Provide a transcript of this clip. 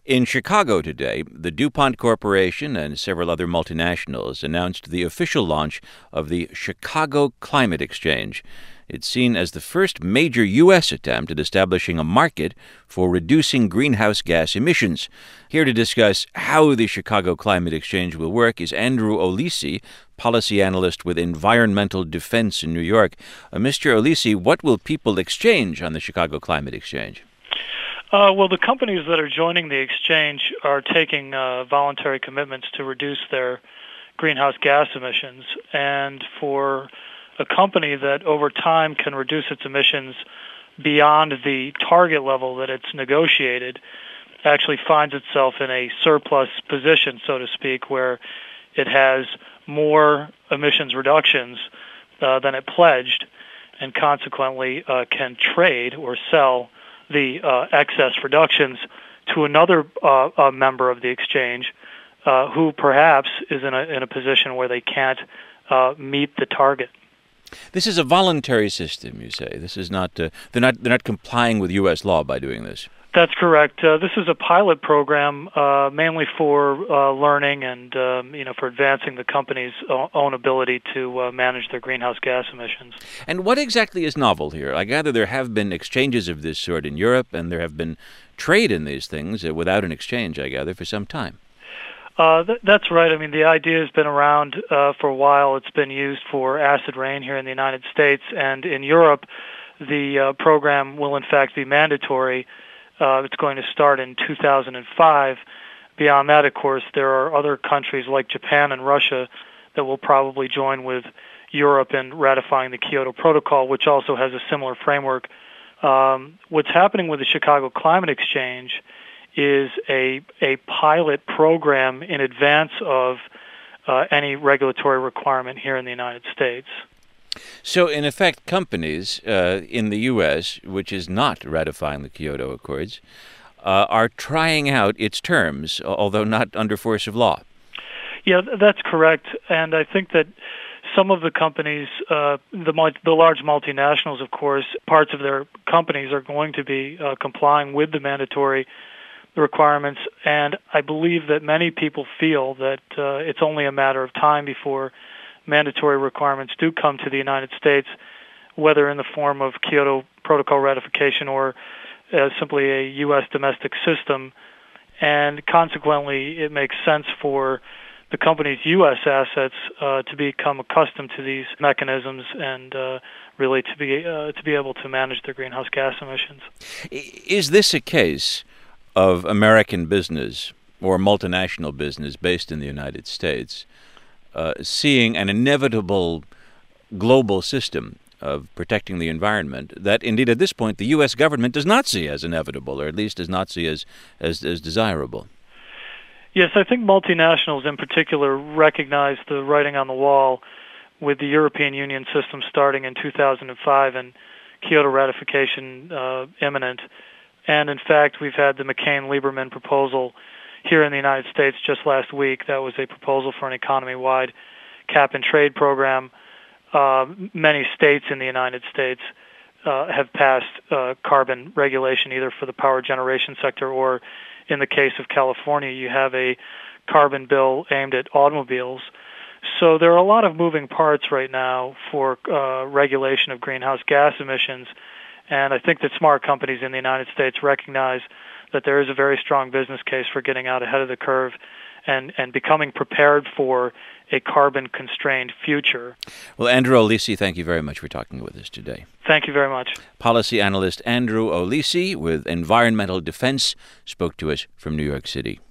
In Chicago today, the DuPont Corporation and several other multinationals announced the official launch of the Chicago Climate Exchange. It's seen as the first major U.S. attempt at establishing a market for reducing greenhouse gas emissions. Here to discuss how the Chicago Climate Exchange will work is Andrew Olisi, policy analyst with Environmental Defense in New York. Mr. Olisi, what will people exchange on the Chicago Climate Exchange? Well, the companies that are joining the exchange are taking voluntary commitments to reduce their greenhouse gas emissions. And for a company that over time can reduce its emissions beyond the target level that it's negotiated, actually finds itself in a surplus position, so to speak, where it has more emissions reductions than it pledged, and consequently can trade or sell the excess reductions to another member of the exchange who perhaps is in a position where they can't meet the target. This is a voluntary system, you say. This is not they're not complying with U.S. law by doing this. That's correct. This is a pilot program mainly for learning and for advancing the company's own ability to manage their greenhouse gas emissions. And what exactly is novel here? I gather there have been exchanges of this sort in Europe, and there have been trade in these things without an exchange, I gather, for some time. That's right. I mean, the idea has been around for a while. It's been used for acid rain here in the United States, and in Europe, the program will in fact be mandatory. It's going to start in 2005. Beyond that, of course, there are other countries like Japan and Russia that will probably join with Europe in ratifying the Kyoto Protocol, which also has a similar framework. What's happening with the Chicago Climate Exchange is a pilot program in advance of any regulatory requirement here in the United States. So, in effect, companies in the U.S., which is not ratifying the Kyoto Accords, are trying out its terms, although not under force of law. Yeah, that's correct. And I think that some of the companies, the large multinationals, of course, parts of their companies are going to be complying with the mandatory requirements. And I believe that many people feel that it's only a matter of time before mandatory requirements do come to the United States, whether in the form of Kyoto Protocol ratification or simply a U.S. domestic system. And consequently, it makes sense for the company's U.S. assets to become accustomed to these mechanisms and really to be able to manage their greenhouse gas emissions. Is this a case of American business or multinational business based in the United States seeing an inevitable global system of protecting the environment that, indeed, at this point, the U.S. government does not see as inevitable, or at least does not see as desirable? Yes, I think multinationals in particular recognize the writing on the wall with the European Union system starting in 2005 and Kyoto ratification imminent. And, in fact, we've had the McCain-Lieberman proposal here in the United States just last week. That was a proposal for an economy-wide cap-and-trade program. Many states in the United States have passed carbon regulation either for the power generation sector or, in the case of California, you have a carbon bill aimed at automobiles. So there are a lot of moving parts right now for regulation of greenhouse gas emissions, and I think that smart companies in the United States recognize that there is a very strong business case for getting out ahead of the curve and becoming prepared for a carbon-constrained future. Well, Andrew Olisi, thank you very much for talking with us today. Thank you very much. Policy analyst Andrew Olisi with Environmental Defense spoke to us from New York City.